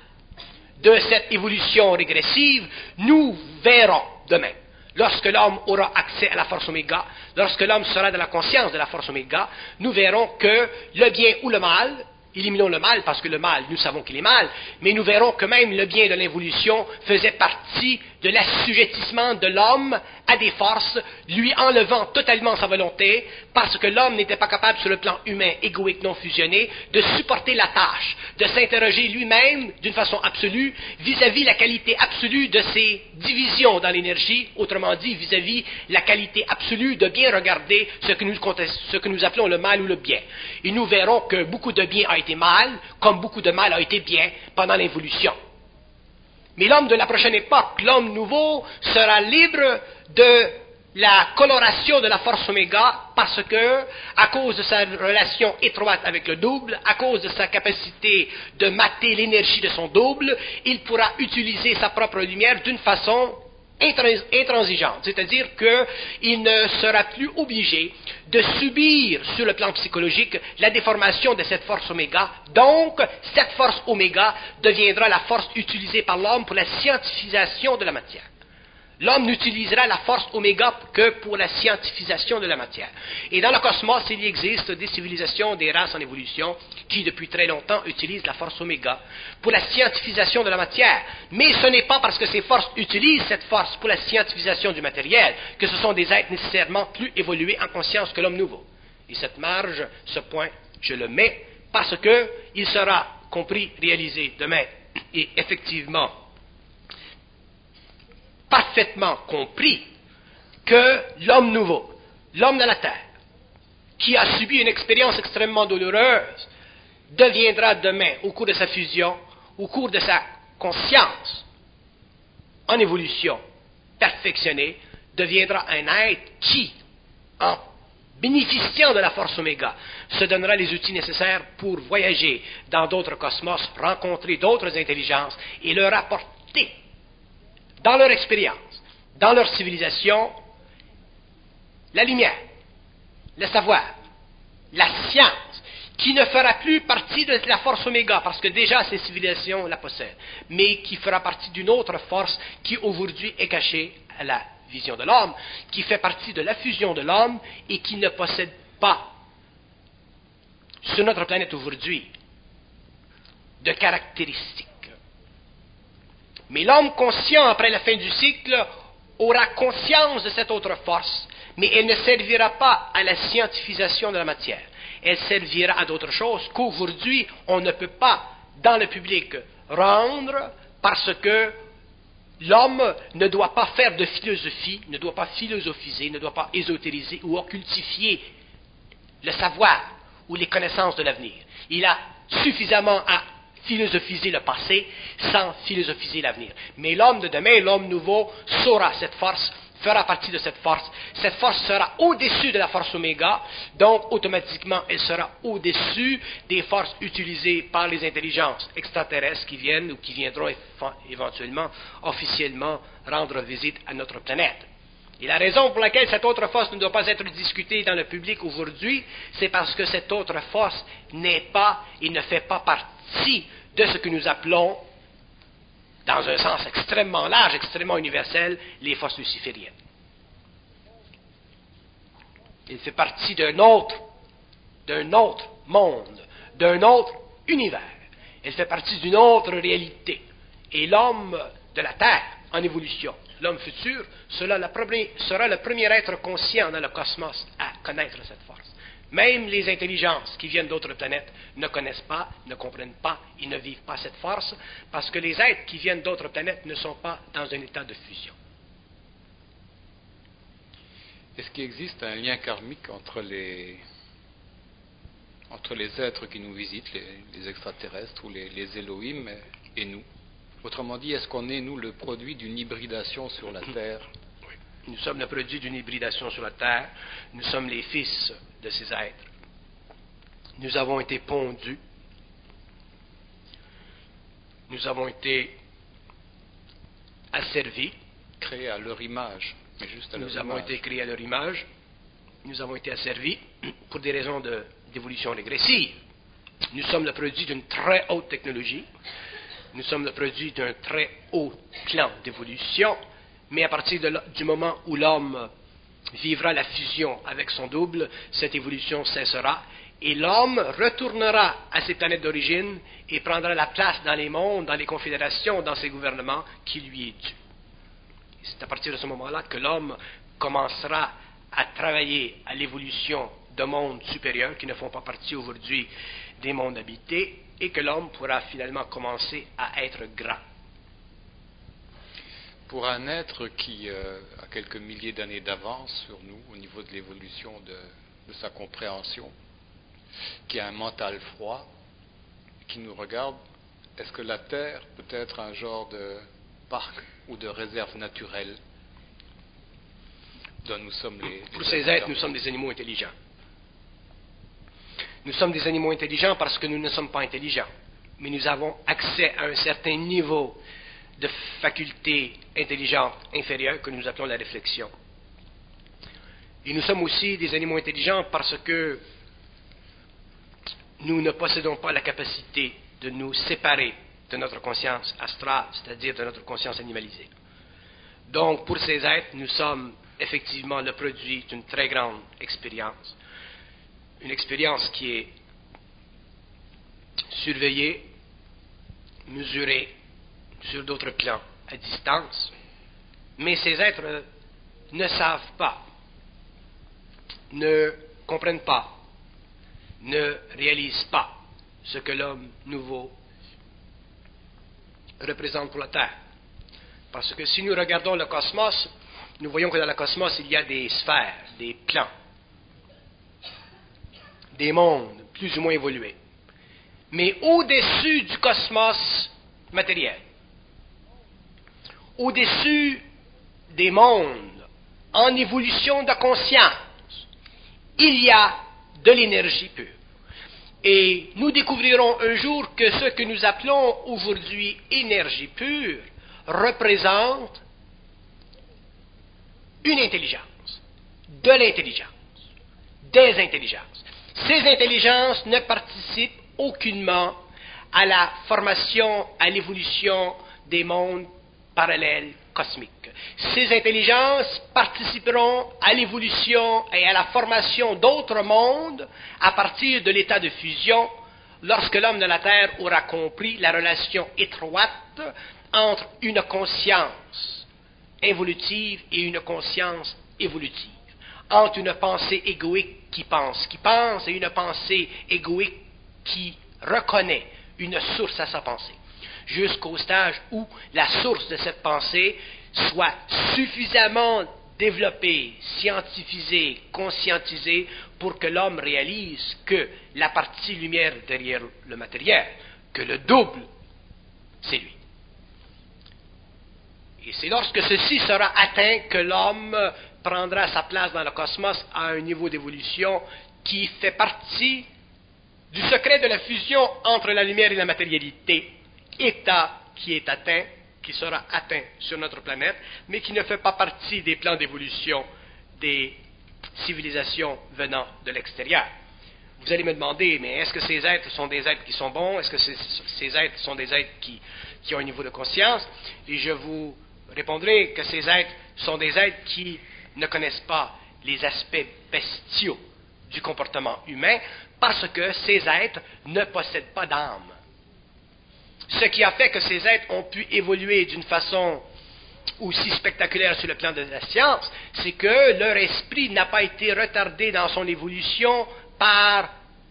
de cette évolution régressive, nous verrons demain, lorsque l'homme aura accès à la force oméga, lorsque l'homme sera dans la conscience de la force oméga, nous verrons que le bien ou le mal, éliminons le mal, parce que le mal, nous savons qu'il est mal, mais nous verrons que même le bien de l'évolution faisait partie de l'assujettissement de l'homme à des forces, lui enlevant totalement sa volonté, parce que l'homme n'était pas capable, sur le plan humain, égoïque, non fusionné, de supporter la tâche, de s'interroger lui-même, d'une façon absolue, vis-à-vis la qualité absolue de ses divisions dans l'énergie, autrement dit, vis-à-vis la qualité absolue de bien regarder ce que nous appelons le mal ou le bien. Et nous verrons que beaucoup de bien a été mal, comme beaucoup de mal a été bien pendant l'évolution. Mais l'homme de la prochaine époque, l'homme nouveau, sera libre de la coloration de la force oméga parce que, à cause de sa relation étroite avec le double, à cause de sa capacité de mater l'énergie de son double, il pourra utiliser sa propre lumière d'une façon intransigeante, c'est-à-dire qu'il ne sera plus obligé de subir sur le plan psychologique la déformation de cette force oméga. Donc, cette force oméga deviendra la force utilisée par l'homme pour la scientifisation de la matière. L'homme n'utilisera la force oméga que pour la scientifisation de la matière. Et dans le cosmos, il existe des civilisations, des races en évolution qui, depuis très longtemps, utilisent la force oméga pour la scientifisation de la matière. Mais ce n'est pas parce que ces forces utilisent cette force pour la scientifisation du matériel que ce sont des êtres nécessairement plus évolués en conscience que l'homme nouveau. Et cette marge, ce point, je le mets parce qu'il sera compris, réalisé demain et effectivement parfaitement compris que l'homme nouveau, l'homme de la terre, qui a subi une expérience extrêmement douloureuse, deviendra demain, au cours de sa fusion, au cours de sa conscience, en évolution, perfectionnée, deviendra un être qui, en bénéficiant de la force oméga, se donnera les outils nécessaires pour voyager dans d'autres cosmos, rencontrer d'autres intelligences et leur apporter, dans leur expérience, dans leur civilisation, la lumière, le savoir, la science, qui ne fera plus partie de la force oméga, parce que déjà ces civilisations la possèdent, mais qui fera partie d'une autre force qui aujourd'hui est cachée à la vision de l'homme, qui fait partie de la fusion de l'homme et qui ne possède pas sur notre planète aujourd'hui de caractéristiques. Mais l'homme conscient après la fin du cycle aura conscience de cette autre force, mais elle ne servira pas à la scientifisation de la matière. Elle servira à d'autres choses qu'aujourd'hui on ne peut pas dans le public rendre parce que l'homme ne doit pas faire de philosophie, ne doit pas philosophiser, ne doit pas ésotériser ou occultifier le savoir ou les connaissances de l'avenir. Il a suffisamment à philosophiser le passé sans philosophiser l'avenir. Mais l'homme de demain, l'homme nouveau, saura cette force, fera partie de cette force. Cette force sera au-dessus de la force oméga, donc automatiquement elle sera au-dessus des forces utilisées par les intelligences extraterrestres qui viennent ou qui viendront éventuellement officiellement rendre visite à notre planète. Et la raison pour laquelle cette autre force ne doit pas être discutée dans le public aujourd'hui, c'est parce que cette autre force n'est pas et ne fait pas partie de ce que nous appelons, dans un sens extrêmement large, extrêmement universel, les forces lucifériennes. Il fait partie d'un autre monde, d'un autre univers. Elle fait partie d'une autre réalité. Et l'homme de la Terre, en évolution, l'homme futur, sera le premier être conscient dans le cosmos à connaître cette force. Même les intelligences qui viennent d'autres planètes ne connaissent pas, ne comprennent pas et ne vivent pas cette force parce que les êtres qui viennent d'autres planètes ne sont pas dans un état de fusion. Est-ce qu'il existe un lien karmique entre les êtres qui nous visitent, les extraterrestres ou les Elohim et nous? Autrement dit, est-ce qu'on est, nous, le produit d'une hybridation sur la Terre? Oui. Nous sommes le produit d'une hybridation sur la Terre. Nous sommes les fils de ces êtres. Nous avons été pondus. Nous avons été asservis. Créés à leur image. Mais juste à leur Nous avons été créés à leur image. Nous avons été asservis pour des raisons d'évolution régressive. Nous sommes le produit d'une très haute technologie. Nous sommes le produit d'un très haut plan d'évolution, mais à partir du moment où l'homme vivra la fusion avec son double, cette évolution cessera et l'homme retournera à ses planètes d'origine et prendra la place dans les mondes, dans les confédérations, dans ses gouvernements qui lui est due. C'est à partir de ce moment-là que l'homme commencera à travailler à l'évolution de mondes supérieurs qui ne font pas partie aujourd'hui des mondes habités et que l'homme pourra finalement commencer à être grand. Pour un être qui a quelques milliers d'années d'avance sur nous au niveau de l'évolution de sa compréhension, qui a un mental froid, qui nous regarde, est-ce que la Terre peut être un genre de parc ou de réserve naturelle dont nous sommes les Pour ces êtres, nous sommes des animaux intelligents. Nous sommes des animaux intelligents parce que nous ne sommes pas intelligents, mais nous avons accès à un certain niveau de facultés intelligentes inférieures que nous appelons la réflexion. Et nous sommes aussi des animaux intelligents parce que nous ne possédons pas la capacité de nous séparer de notre conscience astrale, c'est-à-dire de notre conscience animalisée. Donc, pour ces êtres, nous sommes effectivement le produit d'une très grande expérience. Une expérience qui est surveillée, mesurée sur d'autres plans à distance, mais ces êtres ne savent pas, ne comprennent pas, ne réalisent pas ce que l'homme nouveau représente pour la Terre. Parce que si nous regardons le cosmos, nous voyons que dans le cosmos, il y a des sphères, des plans, des mondes plus ou moins évolués. mais au-dessus du cosmos matériel, au-dessus des mondes, en évolution de conscience, il y a de l'énergie pure. Et nous découvrirons un jour que ce que nous appelons aujourd'hui énergie pure représente une intelligence, de l'intelligence, des intelligences. Ces intelligences ne participent aucunement à la formation, à l'évolution des mondes parallèles cosmiques. Ces intelligences participeront à l'évolution et à la formation d'autres mondes à partir de l'état de fusion, lorsque l'homme de la Terre aura compris la relation étroite entre une conscience involutive et une conscience évolutive, entre une pensée égoïque qui pense, et une pensée égoïque qui reconnaît une source à sa pensée, jusqu'au stage où la source de cette pensée soit suffisamment développée, scientifisée, conscientisée, pour que l'homme réalise que la partie lumière derrière le matériel, que le double, c'est lui. Et c'est lorsque ceci sera atteint que l'homme prendra sa place dans le cosmos à un niveau d'évolution qui fait partie du secret de la fusion entre la lumière et la matérialité, état qui est atteint, qui sera atteint sur notre planète, mais qui ne fait pas partie des plans d'évolution des civilisations venant de l'extérieur. Vous allez me demander, mais est-ce que ces êtres sont des êtres qui sont bons? Est-ce que ces êtres sont des êtres qui ont un niveau de conscience? Et je vous répondrai que ces êtres sont des êtres qui ne connaissent pas les aspects bestiaux du comportement humain, parce que ces êtres ne possèdent pas d'âme. Ce qui a fait que ces êtres ont pu évoluer d'une façon aussi spectaculaire sur le plan de la science, c'est que leur esprit n'a pas été retardé dans son évolution par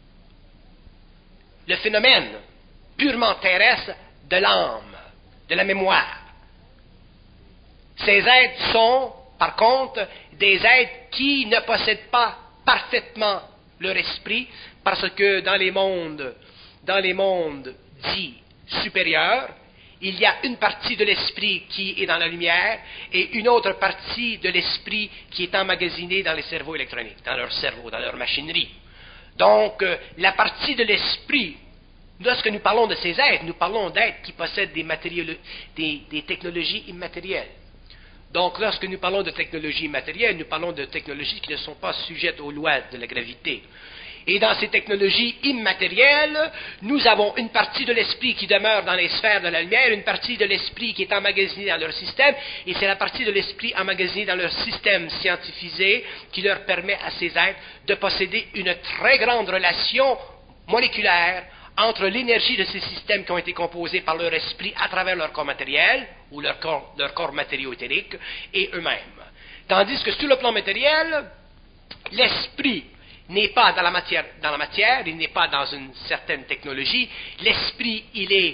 le phénomène purement terrestre de l'âme, de la mémoire. Ces êtres sont, par contre, des êtres qui ne possèdent pas parfaitement leur esprit, parce que dans les mondes dits supérieurs, il y a une partie de l'esprit qui est dans la lumière et une autre partie de l'esprit qui est emmagasinée dans les cerveaux électroniques, dans leur cerveau, dans leur machinerie. Donc, la partie de l'esprit, lorsque nous parlons de ces êtres, nous parlons d'êtres qui possèdent des technologies immatérielles. Donc, lorsque nous parlons de technologies immatérielles, nous parlons de technologies qui ne sont pas sujettes aux lois de la gravité. Et dans ces technologies immatérielles, nous avons une partie de l'esprit qui demeure dans les sphères de la lumière, une partie de l'esprit qui est emmagasinée dans leur système, et c'est la partie de l'esprit emmagasinée dans leur système scientifisé qui leur permet à ces êtres de posséder une très grande relation moléculaire entre l'énergie de ces systèmes qui ont été composés par leur esprit à travers leur corps matériel, ou leur corps matériau-éthérique, et eux-mêmes. Tandis que sur le plan matériel, l'esprit n'est pas dans la matière, il n'est pas dans une certaine technologie. L'esprit,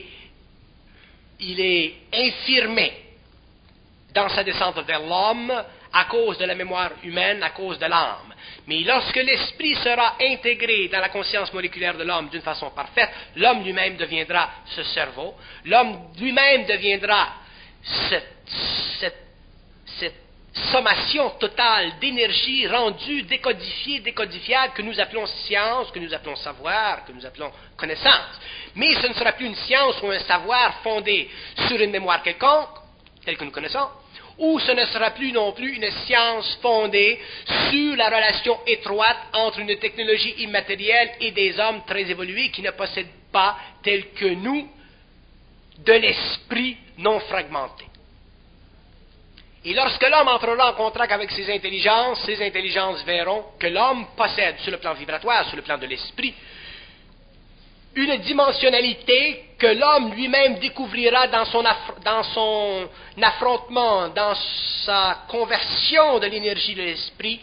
il est infirmé dans sa descente vers l'homme à cause de la mémoire humaine, à cause de l'âme. Mais lorsque l'esprit sera intégré dans la conscience moléculaire de l'homme d'une façon parfaite, l'homme lui-même deviendra ce cerveau, l'homme lui-même deviendra cette sommation totale d'énergie rendue, décodifiable, que nous appelons science, que nous appelons savoir, que nous appelons connaissance. Mais ce ne sera plus une science ou un savoir fondé sur une mémoire quelconque, telle que nous connaissons, ou ce ne sera plus non plus une science fondée sur la relation étroite entre une technologie immatérielle et des hommes très évolués qui ne possèdent pas, tels que nous, de l'esprit non fragmenté. Et lorsque l'homme entrera en contact avec ces intelligences verront que l'homme possède, sur le plan vibratoire, sur le plan de l'esprit, une dimensionnalité que l'homme lui-même découvrira dans son affrontement, dans sa conversion de l'énergie de l'esprit.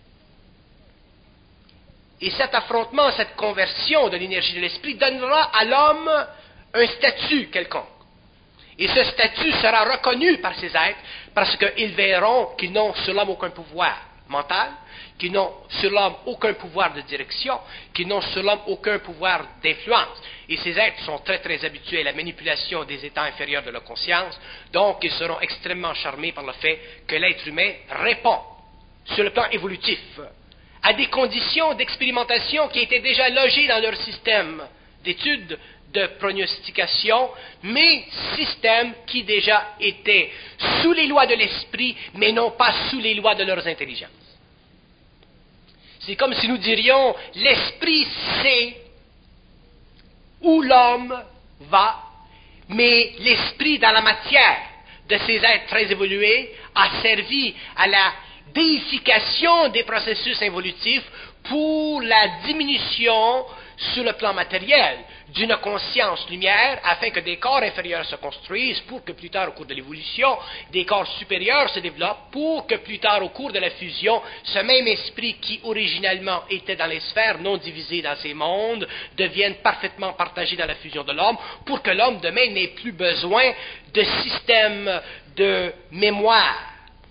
Et cet affrontement, cette conversion de l'énergie de l'esprit donnera à l'homme un statut quelconque. Et ce statut sera reconnu par ces êtres parce qu'ils verront qu'ils n'ont sur l'homme aucun pouvoir mentale, qui n'ont sur l'homme aucun pouvoir de direction, qui n'ont sur l'homme aucun pouvoir d'influence. Et ces êtres sont très très habitués à la manipulation des états inférieurs de leur conscience, donc ils seront extrêmement charmés par le fait que l'être humain répond, sur le plan évolutif, à des conditions d'expérimentation qui étaient déjà logées dans leur système d'études de prognostication, mais système qui déjà était sous les lois de l'esprit, mais non pas sous les lois de leurs intelligences. C'est comme si nous dirions, l'esprit sait où l'homme va, mais l'esprit dans la matière de ces êtres très évolués a servi à la déification des processus évolutifs pour la diminution sur le plan matériel d'une conscience lumière afin que des corps inférieurs se construisent pour que plus tard au cours de l'évolution des corps supérieurs se développent pour que plus tard au cours de la fusion ce même esprit qui originellement était dans les sphères non divisées dans ces mondes devienne parfaitement partagé dans la fusion de l'homme pour que l'homme demain n'ait plus besoin de système de mémoire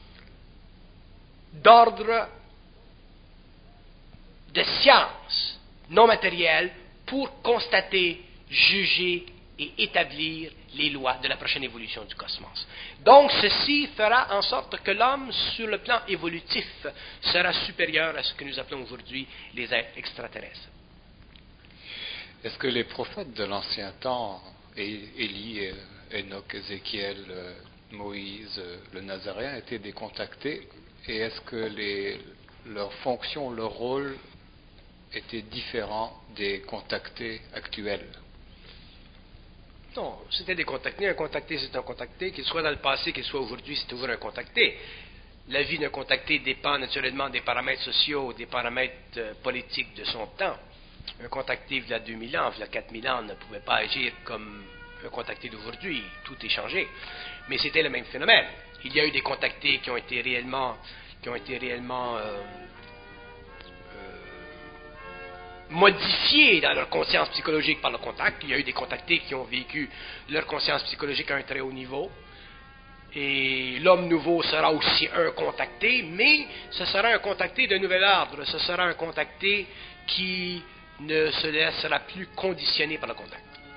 d'ordre de science non matérielle pour constater, juger et établir les lois de la prochaine évolution du cosmos. Donc, ceci fera en sorte que l'homme, sur le plan évolutif, sera supérieur à ce que nous appelons aujourd'hui les êtres extraterrestres. Est-ce que les prophètes de l'ancien temps, Élie, Enoch, Ézéchiel, Moïse, le Nazaréen, étaient décontactés? Et est-ce que leur fonction, leur rôle était différent des contactés actuels? Non, c'était des contactés. Un contacté, c'est un contacté. Qu'il soit dans le passé, qu'il soit aujourd'hui, c'est toujours un contacté. La vie d'un contacté dépend naturellement des paramètres sociaux, des paramètres politiques de son temps. Un contacté, il y a 2000 ans, il y a 4000 ans, ne pouvait pas agir comme un contacté d'aujourd'hui. Tout est changé. Mais c'était le même phénomène. Il y a eu des contactés qui ont été réellement modifiés dans leur conscience psychologique par le contact. Il y a eu des contactés qui ont vécu leur conscience psychologique à un très haut niveau. Et l'homme nouveau sera aussi un contacté, mais ce sera un contacté de nouvel ordre. Ce sera un contacté qui ne se laissera plus conditionner par le contact.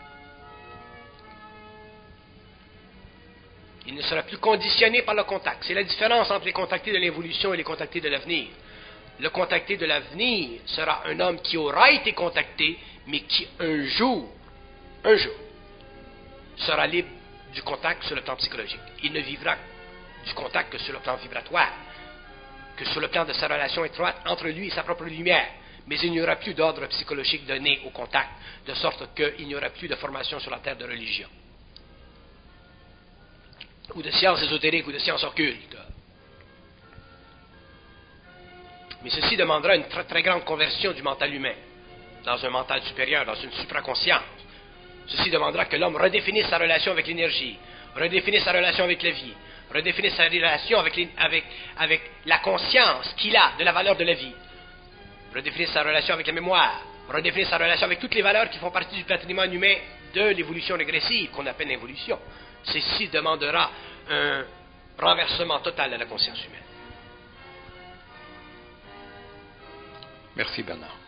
Il ne sera plus conditionné par le contact. C'est la différence entre les contactés de l'évolution et les contactés de l'avenir. Le contacté de l'avenir sera un homme qui aura été contacté, mais qui un jour, sera libre du contact sur le plan psychologique. Il ne vivra du contact que sur le plan vibratoire, que sur le plan de sa relation étroite entre lui et sa propre lumière. Mais il n'y aura plus d'ordre psychologique donné au contact, de sorte qu'il n'y aura plus de formation sur la terre de religion, ou de sciences ésotériques, ou de sciences occultes. Mais ceci demandera une très, très grande conversion du mental humain, dans un mental supérieur, dans une supraconscience. Ceci demandera que l'homme redéfinisse sa relation avec l'énergie, redéfinisse sa relation avec la vie, redéfinisse sa relation avec la conscience qu'il a de la valeur de la vie, redéfinisse sa relation avec la mémoire, redéfinisse sa relation avec toutes les valeurs qui font partie du patrimoine humain de l'évolution régressive, qu'on appelle l'évolution. Ceci demandera un renversement total de la conscience humaine. Merci Bernard.